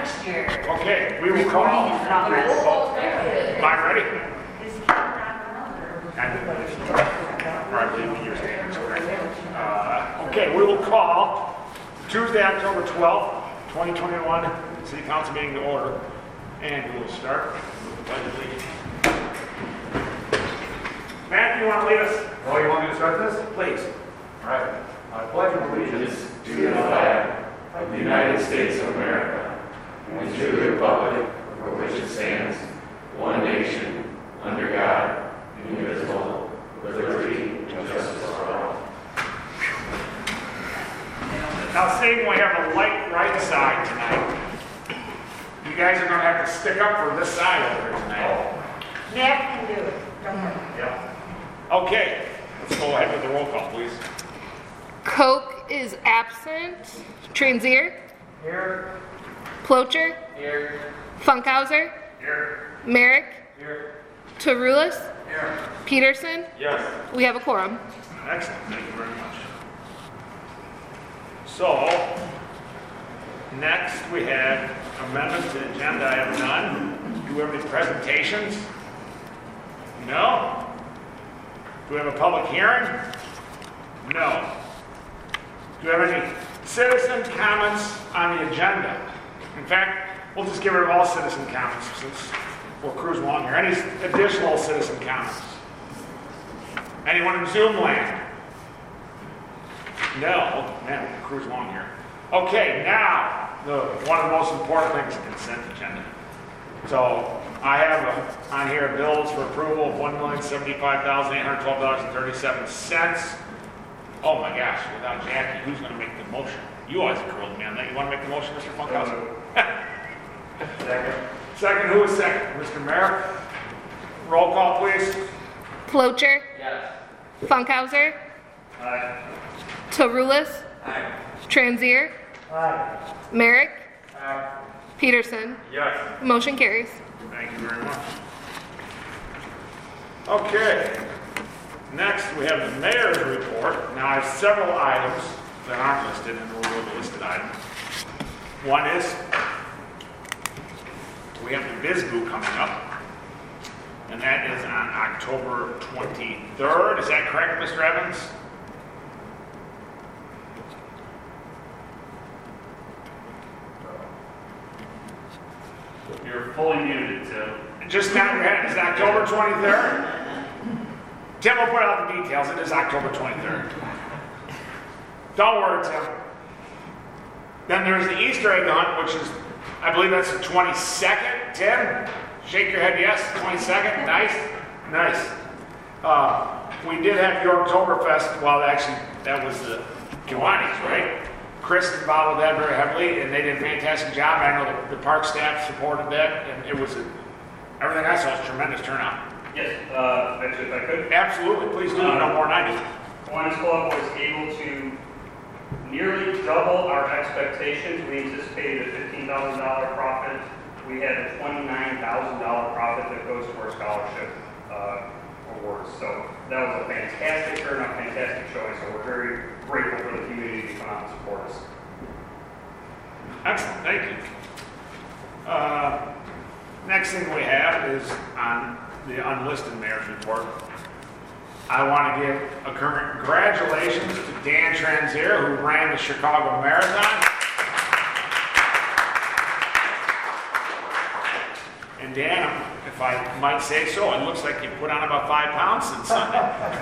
next year. Okay, we will call. Am I ready? I believe Peter's name is correct. Okay, we will call Tuesday, October 12th, 2021, City Council meeting to order. And we will start with the Pledge of Allegiance. Matt, you want to lead us? Oh, you want me to start this? Please. All right. I pledge allegiance to the flag of the United States of America and to the republic for which it stands, one nation, under God, indivisible, with liberty and justice for all. Now, seeing we have a light right side tonight, you guys are going to have to stick up for this side over here tonight. Nat can do it. Don't worry. Yeah. Okay, let's go ahead with the roll call, please. Koch is absent. Transier. Here. Plocher. Here. Funkhauser. Here. Merrick. Here. Tarulis. Here. Peterson. Yes. We have a quorum. Excellent, thank you very much. So, next we have amendments to the agenda. I have none. Do we have any presentations? No. Do we have a public hearing? No. Do we have any citizen comments on the agenda? In fact, we'll just get rid of all citizen comments since we're cruising along here. Any additional citizen comments? Anyone in Zoom land? No. Man, we're cruising along here. Okay, now, one of the most important things, the consent agenda. So, I have on here bills for approval of $1,075,812.37. Oh my gosh, without Jackie, who's going to make the motion? You always grilled me on that. You want to make the motion, Mr. Funkhauser? Second. Second, who is second? Mr. Mayor? Roll call, please. Plocher. Yes. Funkhauser. Aye. Tarulis. Aye. Transier. Aye. Merrick. Aye. Peterson. Yes. Motion carries. Thank you very much. Okay. Next, we have the mayor's report. Now, I have several items that aren't listed in the order of the listed items. One is, we have the BizBoo coming up, and that is on October 23rd. Is that correct, Mr. Evans? You're fully muted, Tim. Just down your head. Is it October 23rd? Tim will put out the details. It is October 23rd. Don't worry, Tim. Then there's the Easter egg hunt, which is, I believe that's the 22nd. Tim, shake your head yes. 22nd. Nice. Nice. We did have Yorktoberfest. Well, actually, that was the Kiwanis, right? Chris involved with that very heavily, and they did a fantastic job. I know the park staff supported that, and it was everything I saw was a tremendous turnout. Yes, actually, if I could. Absolutely, please do. You know more than I do. Kiwanis Club was able to nearly double our expectations. We anticipated a $15,000 profit. We had a $29,000 profit that goes to our scholarship awards. So that was a fantastic turnout, fantastic showing. So we're very grateful for the community to come out and support us. Excellent, thank you. Next thing we have is on the unlisted mayor's report. I want to give a congratulations to Dan Transier, who ran the Chicago Marathon. And Dan, if I might say so, it looks like you put on about 5 pounds since Sunday.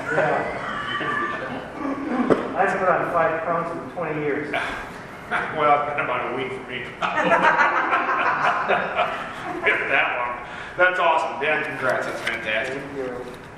I put on 5 pounds in 20 years. Well, it's been about a week for me. That long. That's awesome. Dan, congrats. That's fantastic. Thank you.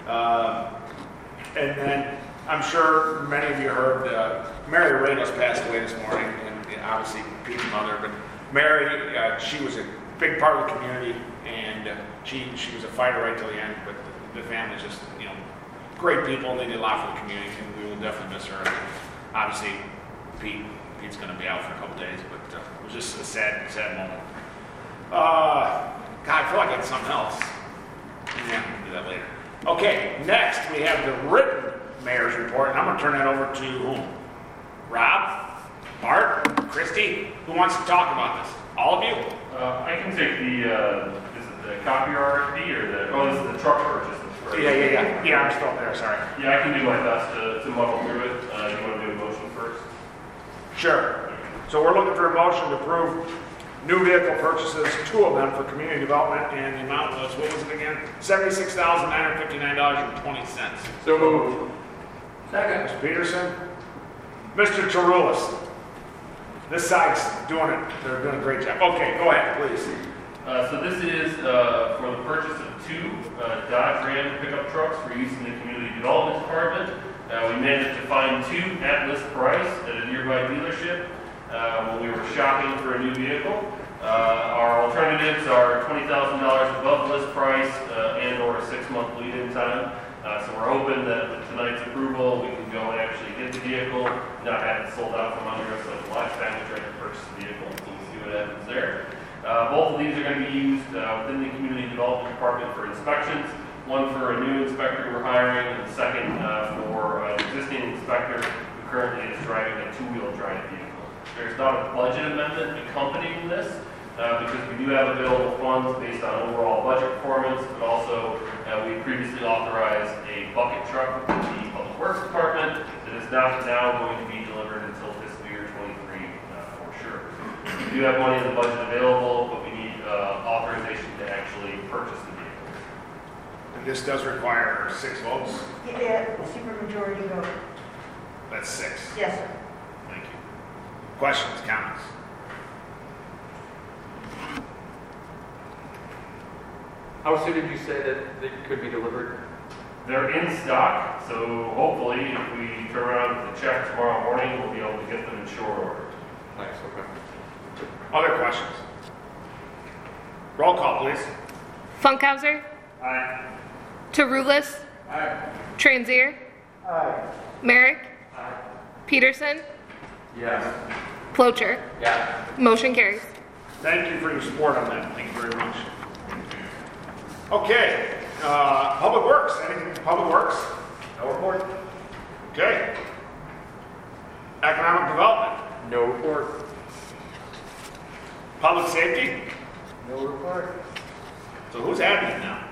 And then I'm sure many of you heard Mary Ramos passed away this morning, and obviously Pete's mother. But Mary, she was a big part of the community, and she was a fighter right till the end. But the family's just great people. They did a lot for the community, and we will definitely miss her. Obviously, Pete's going to be out for a couple days, but it was just a sad moment. God, I feel like I had something else. Yeah, we'll do that later. Okay, next we have the written mayor's report, and I'm going to turn that over to whom? Rob? Bart? Christy? Who wants to talk about this? All of you? I can take is it the copier RFP or this is the truck purchase. Yeah, I'm still there, sorry. Yeah, I can do my best to muddle through it. You want to do a motion first? Sure. So we're looking for a motion to approve new vehicle purchases, 2 of them for community development, and the amount was, what was it again? $76,959.20. So moved. Second. Mr. Peterson? Mr. Taroulis? This side's doing it. They're doing a great job. Okay, go ahead, please. So this is for the purchase of 2 Dodge Ram pickup trucks for use in the community development department. We managed to find 2 at list price at a nearby dealership when we were shopping for a new vehicle. Our alternatives are $20,000 above list price and or a 6-month lead-in time. So we're hoping that with tonight's approval, we can go and actually get the vehicle, not have it sold out from under us like last time we tried to purchase the vehicle. So we'll see what happens there. Both of these are going to be used within the community development department for inspections. One for a new inspector we're hiring, and the second for an existing inspector who currently is driving a 2-wheel drive vehicle. There's not a budget amendment accompanying this because we do have available funds based on overall budget performance, but also we previously authorized a bucket truck with the Public Works Department that is not now going to be delivered until fiscal year 23 for sure. We do have money in the budget available, but we need authorization to actually purchase the vehicles. And this does require 6 votes? Yeah, supermajority vote. That's 6. Yes, sir. Thank you. Questions, comments? How soon did you say that they could be delivered? They're in stock, so hopefully if we turn around with the check tomorrow morning, we'll be able to get them in short order. Nice, okay. Other questions? Roll call, please. Funkhauser. Aye. Taroulis. Aye. Transier. Aye. Merrick. Peterson. Yes. Plocher. Yeah. Motion carries. Thank you for your support on that. Thank you very much. Okay, Public Works. Anything from Public Works? No report? Okay. Economic Development. No report. Public Safety. No report. So who's admin now?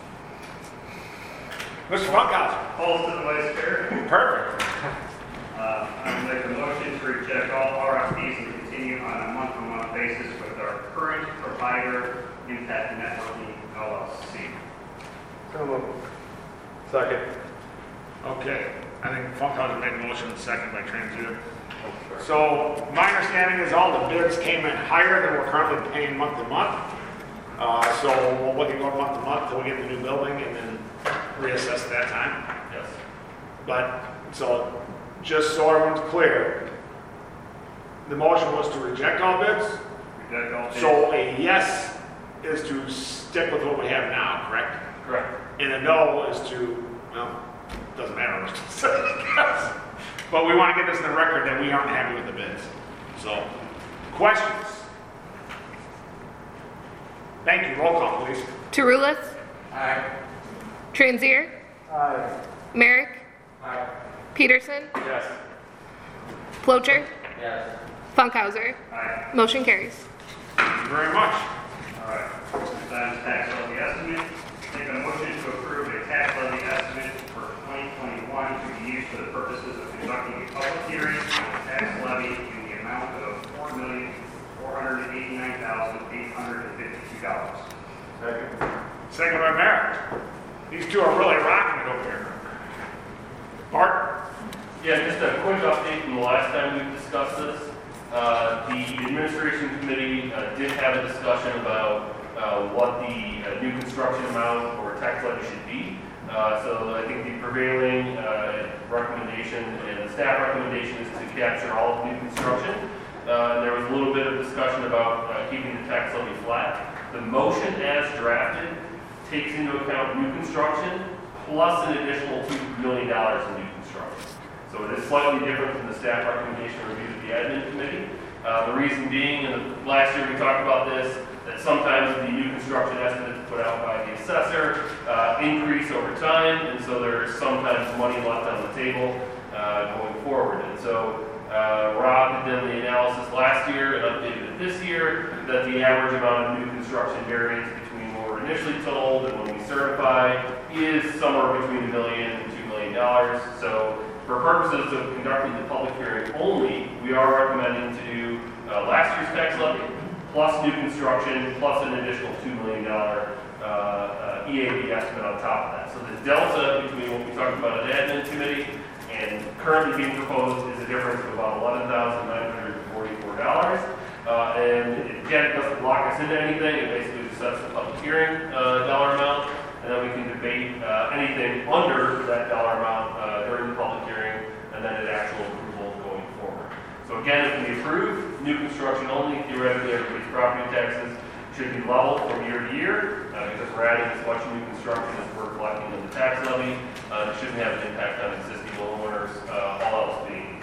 Mr. Funkhauser. Polls to the Vice Chair. Perfect. I would make a motion to reject all RFPs and continue on a month-to-month basis with our current provider, Impact Networking LLC. So moved. Second. Okay. I think Funkhauser made a motion, second by Transier. So my understanding is all the bids came in higher than we're currently paying month to month. So we'll look at going month to month till we get the new building and then reassess at that time. Yes. But, so, just so everyone's clear, the motion was to reject all bids. Reject all bids. So a yes is to stick with what we have now, correct? Correct. And a no is to, well, doesn't matter. But we want to get this in the record that we aren't happy with the bids. So, questions? Thank you. Roll call, please. Taroulis. Aye. Transier. Aye. Merrick. Aye. Peterson. Yes. Plocher. Yes. Funkhauser. Aye. Motion carries. Thank you very much. All right. Next item is tax levy estimate. Make a motion to approve a tax levy estimate for 2021 to be used for the purposes of conducting a public hearing on the tax levy in the amount of $4,489,852. Second. Second by Merrick. These two are really rocking it over here. Bart? Yeah, just a quick update from the last time we discussed this. The administration committee did have a discussion about what the new construction amount or tax levy should be. So I think the prevailing recommendation and the staff recommendation is to capture all of new construction. There was a little bit of discussion about keeping the tax levy flat. The motion as drafted takes into account new construction plus an additional $2 million in new construction. So it is slightly different from the staff recommendation reviewed at the admin committee. The reason being, and last year we talked about this, that sometimes the new construction estimates put out by the assessor increase over time, and so there is sometimes money left on the table going forward. And so Rob had done the analysis last year and updated it this year, that the average amount of new construction variance between what we're initially told and when we certify is somewhere between $1 million and $2 million. So for purposes of conducting the public hearing only, we are recommending to do last year's tax levy, plus new construction, plus an additional $2 million EAV estimate on top of that. So the delta between what we talked about at admin committee and currently being proposed is a difference of about $11,944. And again, it doesn't lock us into anything. It basically just sets the public hearing dollar amount, and then we can debate anything under that dollar amount during the public hearing, and then at actual approval going forward. So again, if we approve new construction only, theoretically everybody's property taxes should be level from year to year because we're adding as much new construction as we're collecting in the tax levy. It shouldn't have an impact on existing homeowners, all else being.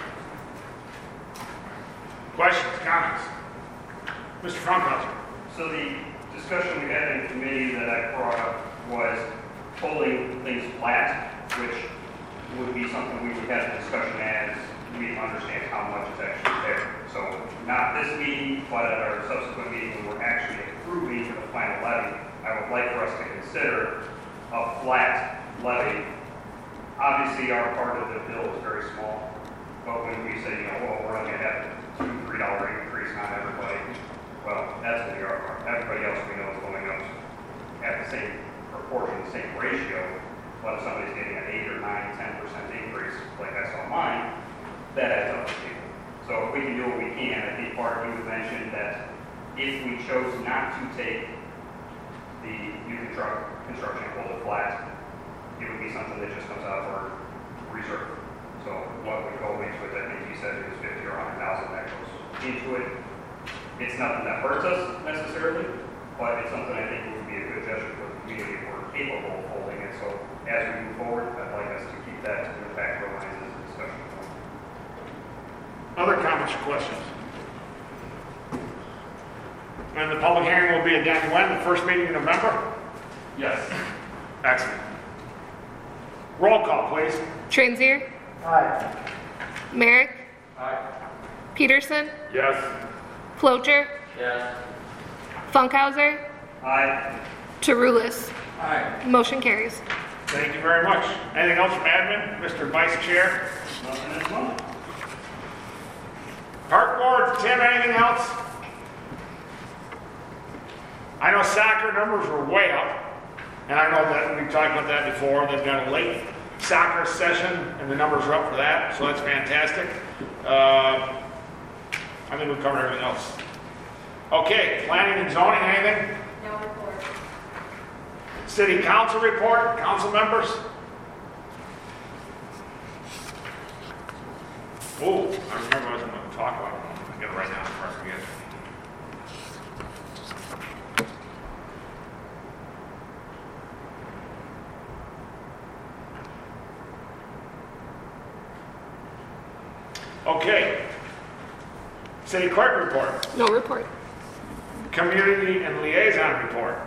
Questions, comments? Mr. Frankhauser. So the discussion we had in committee that I brought up was holding things flat, which would be something we would have a discussion as we understand how much is actually there. So not this meeting, but at our subsequent meeting when we're actually approving the final levy, I would like for us to consider a flat levy. Obviously, our part of the bill is very small, but when we say, well, we're only going to have a $2-3 increase on everybody, well, that's going to be our part. Everybody else we know is going up at the same proportion, the same ratio, but if somebody's getting an 8 or 9, 10% increase, like I saw mine, that adds up to people. So if we can do what we can, I think part of you mentioned that if we chose not to take the new construction and hold it flat, it would be something that just comes out of our reserve. So what would go into it, I think you said it was 50 or 100,000 that goes into it. It's nothing that hurts us necessarily, but it's something I think would be a good gesture for the community if we're capable of holding it. So as we move forward, I'd like us to keep that in the back of our minds as a discussion point. Other comments or questions? And the public hearing will be again when? The first meeting in November? Yes. Excellent. Roll call, please. Transier, Aye. Merrick, Aye. Peterson, Yes. Flocher, Yes. Funkhauser, Aye. Tarulis. Aye. Motion carries. Thank you very much. Anything else from admin? Mr. Vice Chair? Nothing this month. Park Board, Tim, anything else? I know soccer numbers were way up, and I know that we talked about that before. They've got a late soccer session, and the numbers are up for that, so that's fantastic. I think we covered everything else. Okay, planning and zoning, anything? No report. City council report, council members? Oh, I remember what I was going to talk about. I get it right now before I forget. Okay. City clerk report. No report. Community and liaison report.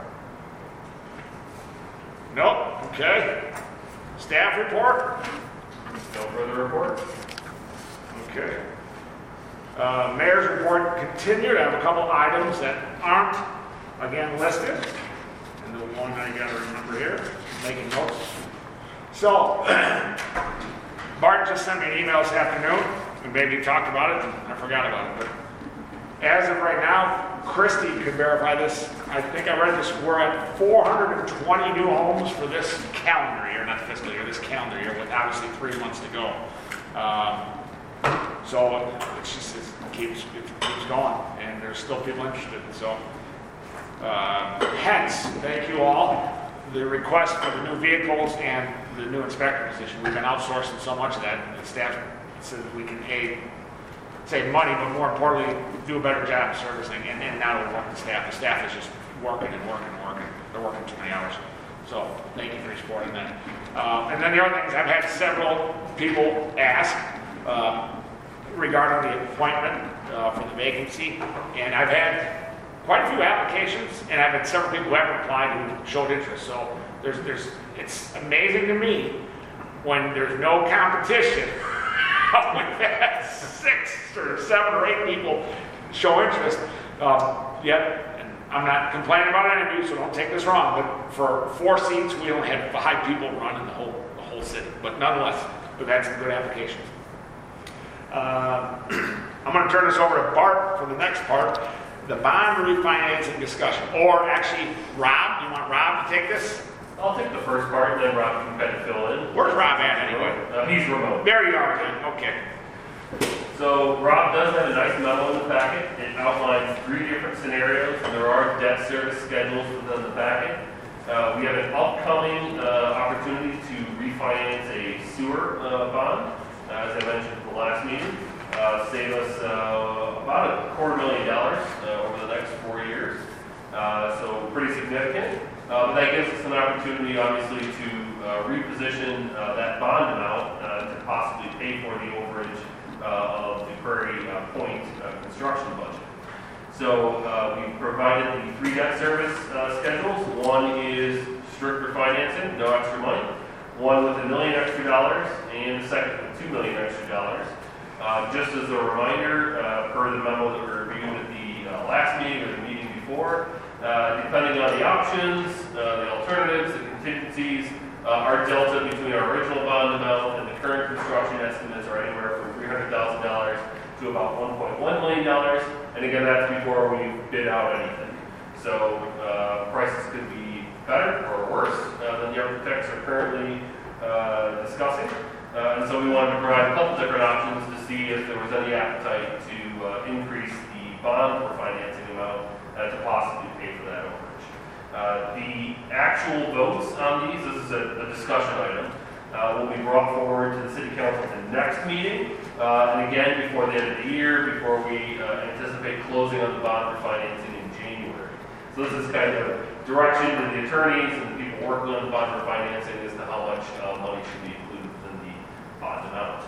Nope. Okay. Staff report. No further report. Okay. Mayor's report continued. I have a couple items that aren't again listed. And the one I got to remember here, making notes. So, Bart just sent me an email this afternoon, and maybe talked about it, and I forgot about it. But as of right now, Christy could verify this. I think I read this. We're at 420 new homes for this calendar year, not fiscal year, this calendar year, with obviously 3 months to go. So it's just, it keeps going, and there's still people interested. So, hence, thank you all. The request for the new vehicles and the new inspector position. We've been outsourcing so much of that, and the staff so that we can save money, but more importantly, do a better job of servicing. And now we're working the staff. The staff is just working and working and working. They're working too many hours. So thank you for supporting that. And then the other things, I've had several people ask regarding the appointment for the vacancy, and I've had quite a few applications, and I've had several people who haven't applied who showed interest. So it's amazing to me when there's no competition now we've had 6 or 7 or 8 people show interest. Yet, and I'm not complaining about any of you, so don't take this wrong, but for 4 seats, we only had 5 people run in the whole city. But nonetheless, we've had some good applications. I'm going to turn this over to Bart for the next part, the bond refinancing discussion. Or actually, Rob, you want Rob to take this? I'll take the first part, and then Rob can kind of fill in. Where's Rob at anyway? He's remote. There you are, then. Okay. So Rob does have a nice memo in the packet. It outlines 3 different scenarios, and there are debt service schedules within the packet. We have an upcoming opportunity to refinance a sewer bond, as I mentioned at the last meeting. Save us about $250,000 over the next 4 years. So pretty significant. But that gives us an opportunity, obviously, to reposition that bond amount to possibly pay for the overage of the Prairie Point construction budget. So we provided the 3 debt service schedules. One is strict refinancing, no extra money. One with $1 million extra, and the second with $2 million extra. Just as a reminder, per the memo that we reviewed at the last meeting or the meeting before, depending on the options, the alternatives, the contingencies, our delta between our original bond amount and the current construction estimates are anywhere from $300,000 to about $1.1 million. And again, that's before we bid out anything. So prices could be better or worse than the architects are currently discussing. And so we wanted to provide a couple different options to see if there was any appetite to increase the bond for financing amount to possibly pay for that overage. The actual votes on these, this is a discussion item, will be brought forward to the City Council at the next meeting. And again, before the end of the year, before we anticipate closing on the bond for financing in January. So this is kind of direction to the attorneys and the people working on the bond for financing as to how much money should be included within the bond amount.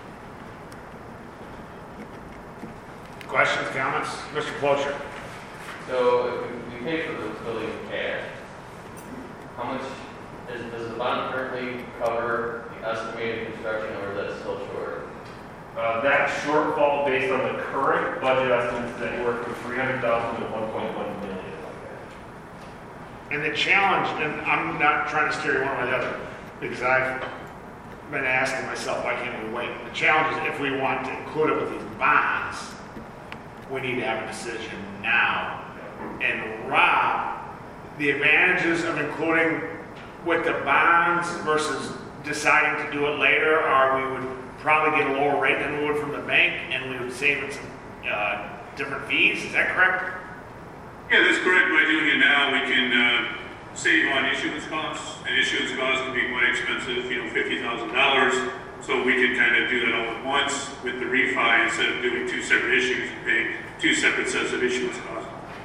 Questions, comments? Mr. Clocher. So if we pay for the building in cash, how much does the bond currently cover the estimated construction, or is that still short? That shortfall based on the current budget estimates is anywhere from $300,000 to $1.1 million. And the challenge, and I'm not trying to steer you one way or the other, because I've been asking myself, why can't we wait? The challenge is if we want to include it with these bonds, we need to have a decision now. And Rob, the advantages of including with the bonds versus deciding to do it later are we would probably get a lower rate than we would from the bank, and we would save it some different fees. Is that correct? Yeah, that's correct. By doing it now, we can save on issuance costs, and issuance costs can be quite expensive, $50,000. So we can kind of do that all at once with the refi instead of doing 2 separate issues and paying 2 separate sets of issuance costs.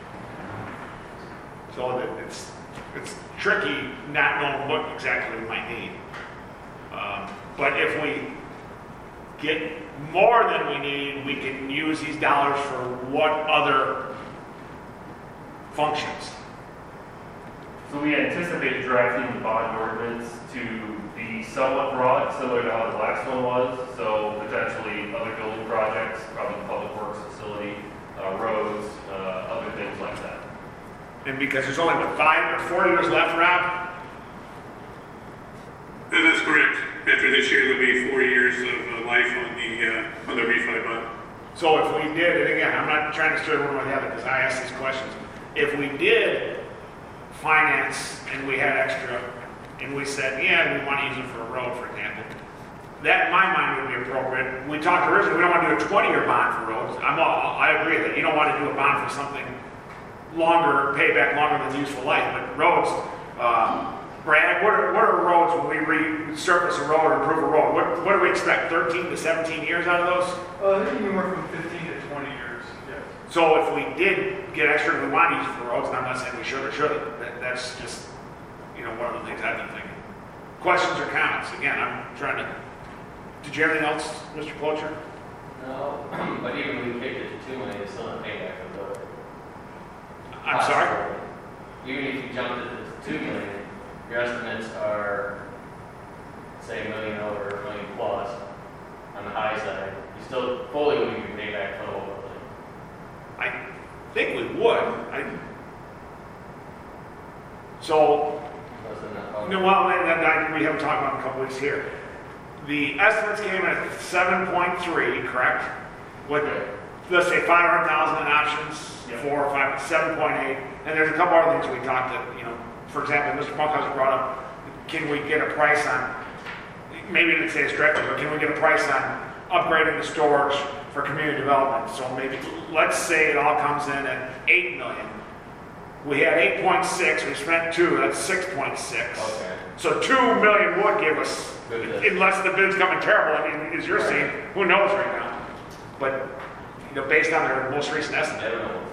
So that it's tricky not knowing what exactly we might need. But if we get more than we need, we can use these dollars for what other functions? So we anticipate drafting the bond ordinance to be somewhat broad, similar to how the last one was. So potentially other building projects, probably the public works facility, roads, other things like that. And because there's only, 5 or 4 years left, Rob? That's correct. After this year, there'll be 4 years of life on the refi bond. So if we did, and again, I'm not trying to steer one way or the other because I asked these questions. If we did finance and we had extra, and we said, yeah, we want to use it for a road, for example, that in my mind would be appropriate. We talked originally, we don't want to do a 20-year bond for roads. I agree that you don't want to do a bond for something longer, payback longer than useful life, but roads, Brad, what are roads when we resurface a road or improve a road? What do we expect, 13 to 17 years out of those? There's anywhere from 15 to 20 years, yes. So if we did get extra and we want to use it for roads, and I'm not saying we should or shouldn't, that's just, one of the things I've been thinking. Questions or comments? Again, I'm trying to, did you have anything else, Mr. Clocher? No, but even when we kicked it to $2 million, it's still not paying back the bill. I'm sorry? Even if you jumped it to $2 million, your estimates are, say, $1 million over $1 million plus on on the high side. You still fully would be paid back for the whole building. I think we would. So, Wasn't that? no, well, we haven't talked about it in a couple weeks here. The estimates came in at 7.3, correct? With, let's say, 500,000 in options, Yep. 4 or 5, 7.8. And there's a couple other things we talked that, for example, Mr. Bunkhouse brought up, can we get a price on, maybe he didn't say a stretch, but can we get a price on upgrading the storage for community development? So maybe, let's say it all comes in at 8 million. We had 8.6, we spent 2, that's 6.6. Okay. So 2 million would give us, Good. unless the bid's coming terrible, I mean, as you're seeing, who knows right now? But, based on their most recent I estimate. don't know.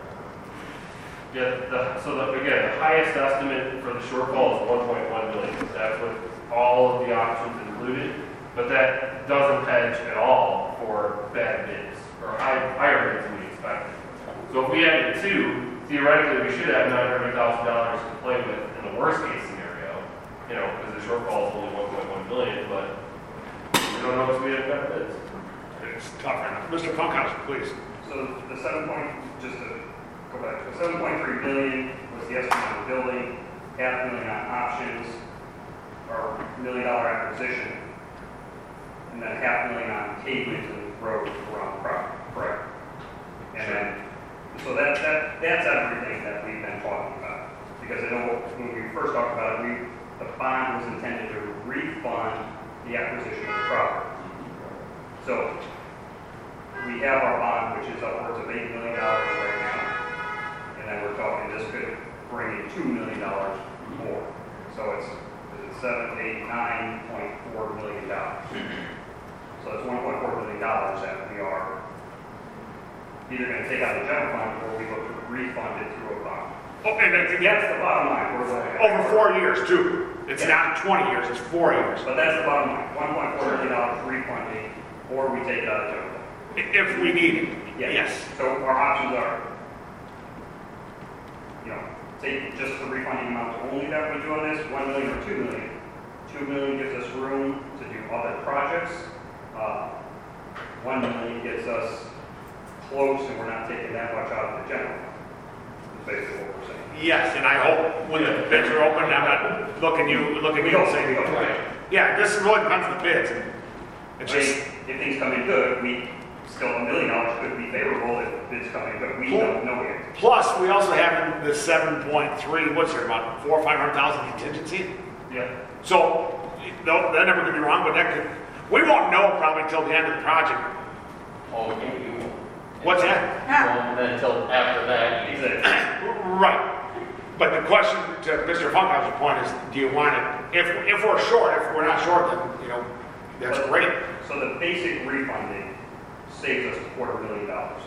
Yeah, again, the highest estimate for the shortfall is 1.1 million. That's with all of the options included, but that doesn't hedge at all for bad bids or higher bids than we expected. So if we added 2, theoretically we should have $900,000 to play with in the worst case scenario, because the shortfall is only 1.1 million, but we don't know if we have better bids. It's tough right now. Mr. Bunkhouse, please. So the just to go back, the 7.3 billion was the estimate on the building, $500,000 on options, or $1 million acquisition, and then $500,000 on pavement and road around the property, correct? And then, so that's everything that we've been talking about. Because I know when we first talked about it, the bond was intended to refund the acquisition of the property. So we have our bond, which is upwards of $8 million right now. And then we're talking this could bring in $2 million more. So it's $9.4 million. So it's $1.4 million that we are either going to take out of the general fund or we look to refund it through a bond. Oh, and that's That's the bottom line. We're looking at. over 4 years, too. It's not 20 years, it's 4 years. But that's the bottom line. $1.4 million refunding, or we take it out of the general fund. If we need it, yes. So our options are, take just the refunding amount only that we do on this, 1 million or 2 million. 2 million gives us room to do other projects. 1 million gets us close and we're not taking that much out of the general fund. That's basically what we're saying. Yes, and I hope when the bids are open, I'm not looking you and saying, Right. yeah, this really depends on the bids. It's I mean, just, if things come in good, still $1 million could be favorable if bids come in good. We don't know yet. plus, we also have the 7.3, what's there, about 400,000 or 500,000 contingency? Yeah. So, that never could be wrong, but we won't know probably until the end of the project. Oh, you won't. What's that? And then until after that, you Exactly. Right. But the question to Mr. Funkhouse's point is, do you want it, if we're short, if we're not short, then, that's great. So the basic refunding saves us $250,000.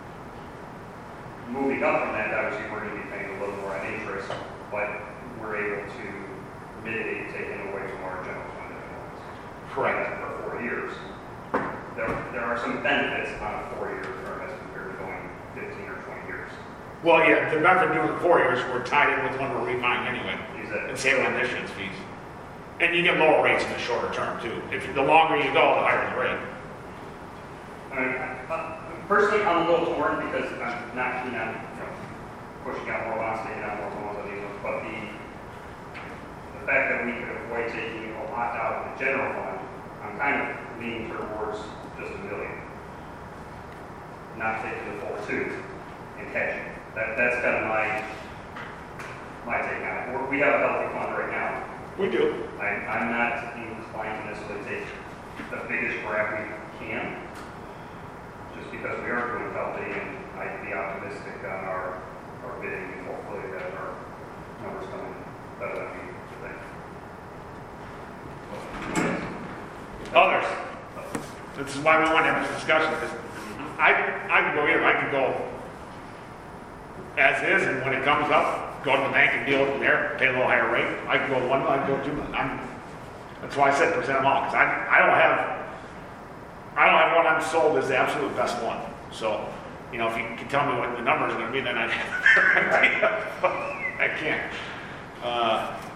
Moving up from that, obviously, we're going to be paying a little more on interest, but we're able to mitigate taking away from our general fund influence. Correct. For 4 years. There are some benefits on a 4-year term as compared to going 15 or 20 years. Well, yeah, the benefit of doing 4 years, we're tied in with when we're rebuying anyway, Exactly. and saving on issuance fees. And you get lower rates in the shorter term, too. The longer you go, the higher the rate. I mean, personally, I'm a little torn because I'm not keen on pushing out more bonds, taking out more loans on these ones, but the fact that we could avoid taking a lot out of the general fund, I'm kind of leaning towards just $1 million. Not taking the full 2 and hedging. That's kind of my take on it. We have a healthy fund right now. We do. I'm not inclined to necessarily take the biggest grab we can, just because we are doing healthy, and I'd be optimistic on our bidding, and hopefully that our numbers come in better than we think. Others. This is why we want to have this discussion, because I can go either. I can go as is, and when it comes up, go to the bank and deal with it there, pay a little higher rate. I can go 1 million, I can go 2 million. That's why I said present them all, because I don't have one I'm sold as the absolute best one. So, if you can tell me what the numbers are going to be, then I'd have a better idea. I can't.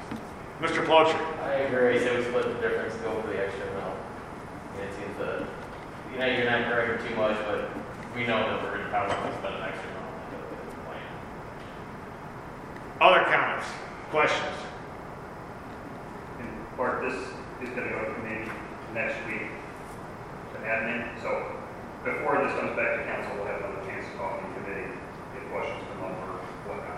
Mr. Plocher. I agree. So we split the difference, go for the extra amount. It seems the you're not growing too much, but we know that we're going to probably spend an extra amount on the plan. Other comments, questions? And Bart, this is going to go to committee next week to admin. So before this comes back to council, we'll have another chance to talk in committee if questions come up or whatnot.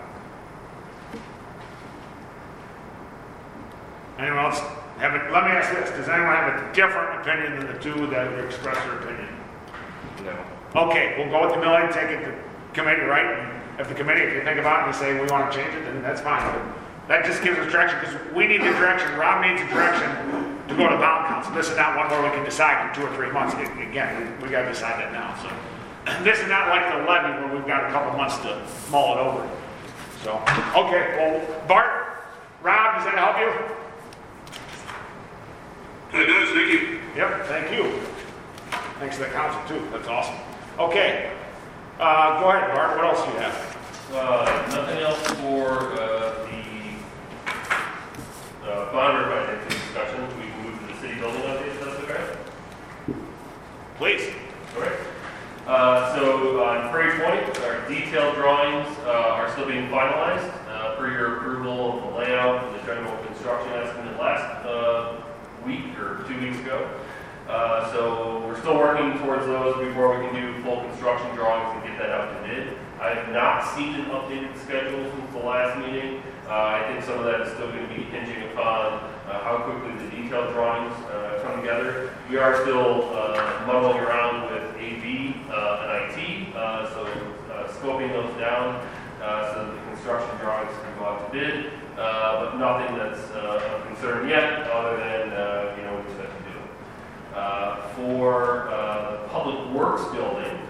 Anyone else have it? Let me ask this, does anyone have a different opinion than the two that have expressed their opinion? No. Okay, we'll go with the milling, take it to committee, right? And if the committee, if you think about it and you say we want to change it, then that's fine. But that just gives us direction, because we need the direction, Rob needs the direction to go to bond council. This is not one where we can decide in 2 or 3 months. Again, we got to decide that now. So this is not like the levy where we've got a couple months to mull it over. So, okay, well, Bart, Rob, does that help you? It does, thank you. Yep, thank you. Thanks to the council too, that's awesome. Okay, go ahead, Bart, what else do you have? Nothing else for the bond refinancing discussion. We can move to the city building update, if that's okay? Please. All right. So on Prairie Point, our detailed drawings are still being finalized per your approval of the layout and the general construction estimate last week or 2 weeks ago. So we're still working towards those before we can do full construction drawings and get that out to bid. I have not seen an updated schedule since the last meeting. I think some of that is still going to be hinging upon how quickly the detailed drawings come together. We are still muddling around with AV and IT, so scoping those down so that the construction drawings can go out to bid, but nothing that's of concern yet, other than we expect to do it. For the Public Works building,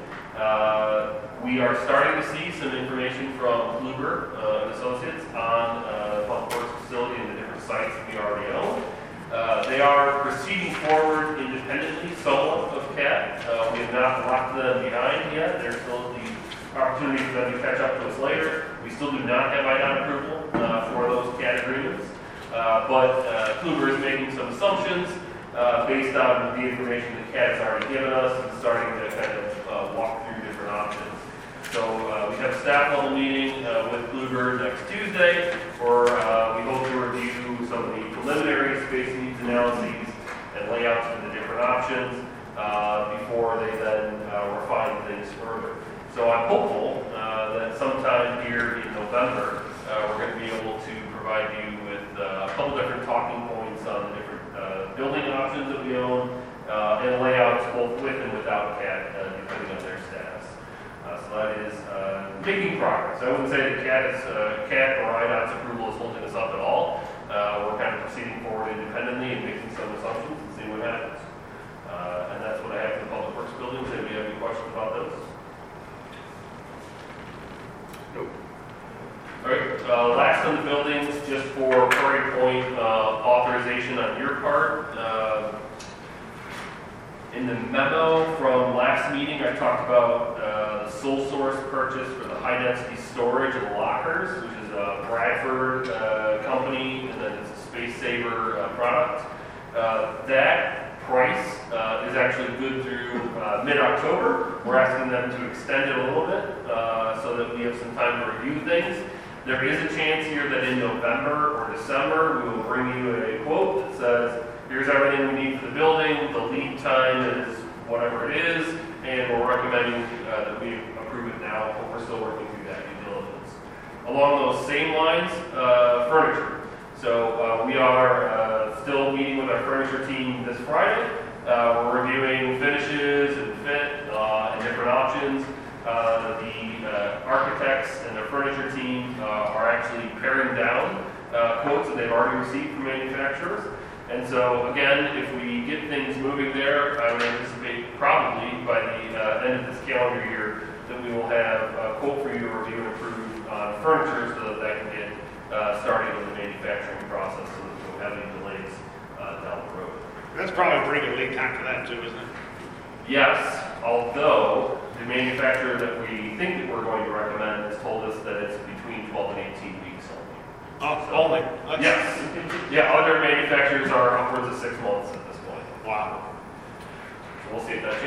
we are starting to see some information from Kluber and Associates on the Public Works facility and the different sites that we already own. They are proceeding forward independently, somewhat of CAT. We have not left them behind yet. There's still the opportunity for them to catch up to us later. We still do not have IDOT approval for those CAT agreements, but Kluber is making some assumptions based on the information that CAT has already given us and starting to kind of walk through different options. So we have a staff level meeting with Kluber next Tuesday, where we hope to review some of the preliminary space needs analyses and layouts for the different options before they then refine things further. So I'm hopeful that sometime here in November, we're going to be able to provide you with a couple different talking points on the different building options that we own and layouts both with and without CAT, depending on their status. So that is making progress. I wouldn't say that CAT or IDOT's approval is holding us up at all. We're kind of proceeding forward independently and making some assumptions and seeing what happens. And that's what I have for the Public Works buildings. Anybody have any questions about those? Nope. All right, last on the buildings, just for Prairie Point authorization on your part. In the memo from last meeting, I talked about the sole source purchase for the high density storage and lockers, which is a Bradford company, and then it's a Space Saver product. That price is actually good through mid-October. We're asking them to extend it a little bit so that we have some time to review things. There is a chance here that in November or December, we will bring you a quote that says, here's everything we need for the building, the lead time is whatever it is, and we're recommending that we approve it now, but we're still working through that due diligence. Along those same lines, furniture. So we are still meeting with our furniture team this Friday. We're reviewing finishes and fit and different options. The architects and their furniture team are actually paring down quotes that they've already received from manufacturers. And so, again, if we get things moving there, I would anticipate probably by the end of this calendar year that we will have a quote for you to review and approve on furniture so that can get started in the manufacturing process so that we don't have any delays down the road. That's probably a pretty good lead time for that too, isn't it? Yes, although the manufacturer that we think that we're going to recommend has told us that it's between 12 and 18 weeks only. Oh, So, only? Yes. Yeah, other manufacturers are upwards of 6 months at this point. Wow. So we'll see if that changes.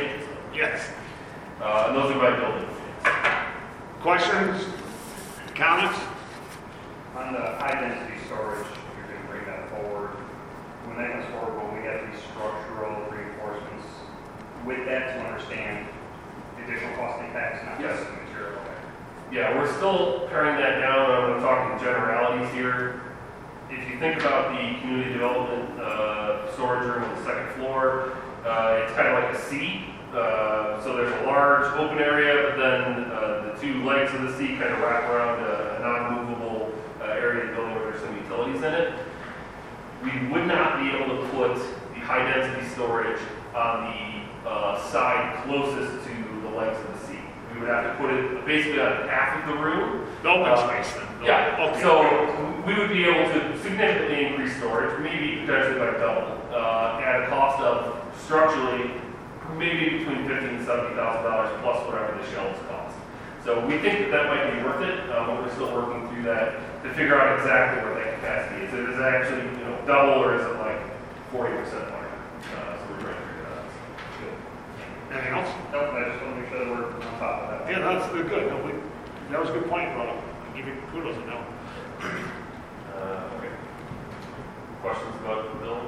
Yes. And those are my building plans. Questions? Comments? On the high-density storage, if you're going to bring that forward, when that comes forward, will we have these structural reinforcements with that to understand the additional cost impacts, not Yes. just the material? Yeah, we're still paring that down. I'm talking generalities here. If you think about the community development storage room on the second floor, it's kind of like a C. So there's a large open area, but then the two legs of the C kind of wrap around a non-movable area of the building where there's some utilities in it. We would not be able to put the high-density storage on the side closest to the legs of the C. We would have to put it basically on half of the room. The open space then? Yeah, Okay. so we would be able to significantly increase storage, maybe potentially by double, at a cost of structurally maybe between $50,000 and $70,000 plus whatever the shelves cost. So we think that might be worth it, but we're still working through that to figure out exactly what that capacity is. Is it actually double or is it like 40% larger? So we're trying to figure that out. Anything else? No, I just want to make sure that we're on top of that. Yeah, that's good. No, that was a good point, bro. Give you kudos on that one. Okay. Questions about the bill?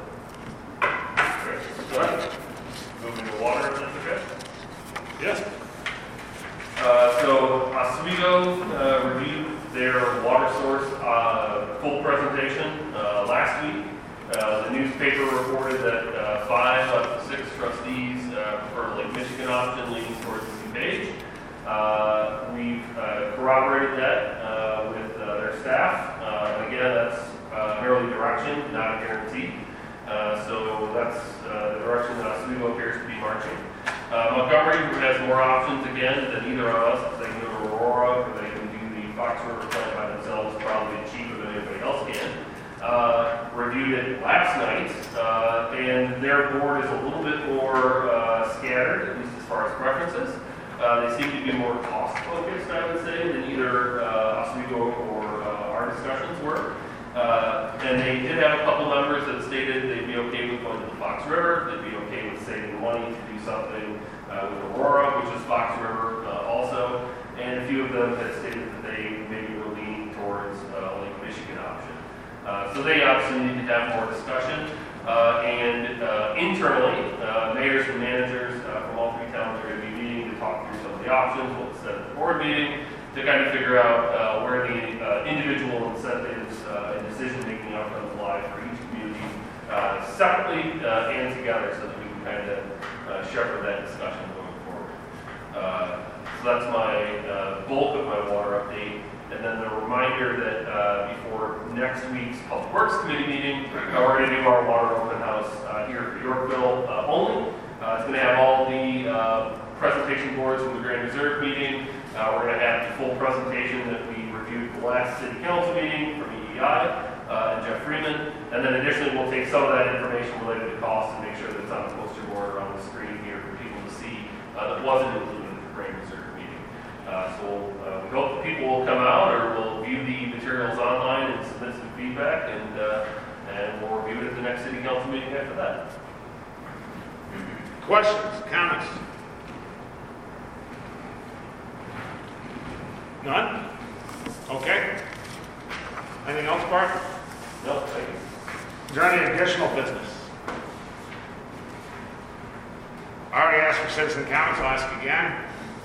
Go ahead. Moving to water, if that's okay? Yes. So Oswego reviewed their water source full presentation last week. The newspaper reported that 5 of the 6 trustees prefer Lake Michigan option, leaning towards the page. We've corroborated that with their staff. Again, that's merely direction, not a guarantee. So that's the direction that Oswego appears to be marching. Montgomery, who has more options again than either of us, they can go to Aurora, or they can do the Fox River plant by themselves, probably cheaper than anybody else can. Reviewed it last night, and their board is a little bit more scattered, at least as far as preferences. They seem to be more cost-focused, I would say, than either Oswego or our discussions were. And they did have a couple members that stated they'd be okay with going to the Fox River, they'd be okay with saving money to do something with Aurora, which is Fox River also, and a few of them had stated that they maybe were leaning towards Lake Michigan option. So they obviously need to have more discussion, and internally, mayors and managers from all 3 towns are going to be meeting to talk through some of the options. We'll set up the board meeting to kind of figure out where the individual incentives and decision-making outcomes lie for each community separately and together so that we can kind of shepherd that discussion going forward. So that's my bulk of my water update. And then the reminder that before next week's Public Works Committee meeting, we're going to do our water open house here for Yorkville only. It's going to have all the presentation boards from the Grand Reserve meeting. We're going to have the full presentation that we reviewed the last City Council meeting from EEI and Jeff Freeman. And then additionally, we'll take some of that information related to costs and make sure that it's on the poster board or on the screen here for people to see that wasn't included in the Grand Reserve meeting. So we hope that people will come out or will view the materials online and submit some feedback, and we'll review it at the next City Council meeting after that. Questions, comments? None? Okay. Anything else, Bart? No, thank you. Is there any additional business? I already asked for citizen comments, I'll ask again.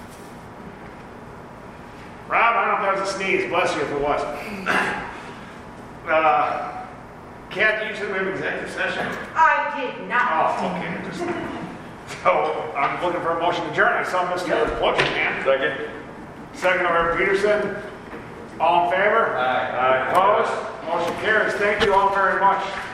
Rob, I don't know if that was a sneeze. Bless you if it was. Kathy, you said we have executive session? I did not. Oh, okay. So I'm looking for a motion to adjourn. I saw Mr. Plutcher's hand. Second. Second over Peterson. All in favor? Aye. Opposed? Motion carries. Thank you all very much.